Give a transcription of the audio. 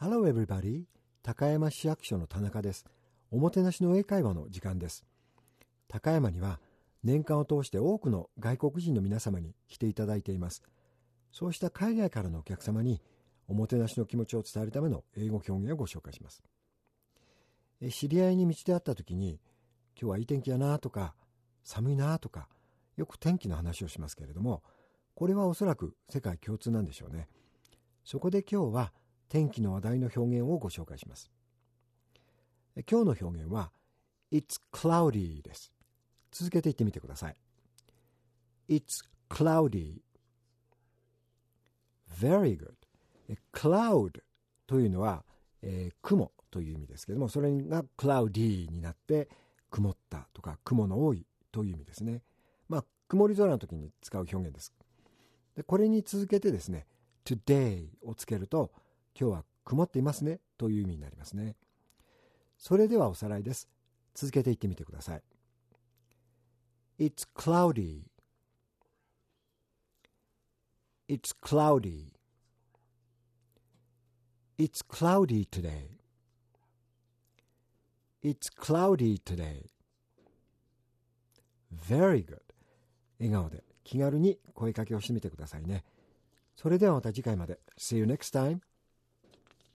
Hello everybody. 高山市役所の田中です。おもてなしの英会話の時間です。高山には年間を通して多くの外国人の皆様に来ていただいています。そうした海外からのお客様におもてなしの気持ちを伝えるための英語表現をご紹介します。知り合いに道で会った時に、今日はいい天気やなとか、寒いなとか、よく天気の話をしますけれども、これはおそらく世界共通なんでしょうね。そこで今日は天気の話題の表現をご紹介します。今日の表現は It's cloudy です。続けて言ってみてください。It's cloudy. Very good. Cloud というのは、雲という意味ですけれども、それが cloudy になって曇ったとか雲の多いという意味ですね。曇り空の時に使う表現です。で、これに続けてですね、today をつけると、今日は曇っていますねという意味になりますね。それではおさらいです。続けて言ってみてください。It's cloudy. It's cloudy. It's cloudy today. It's cloudy today. Very good. 笑顔で気軽に声かけをしてみてくださいね。それではまた次回まで。See you next time.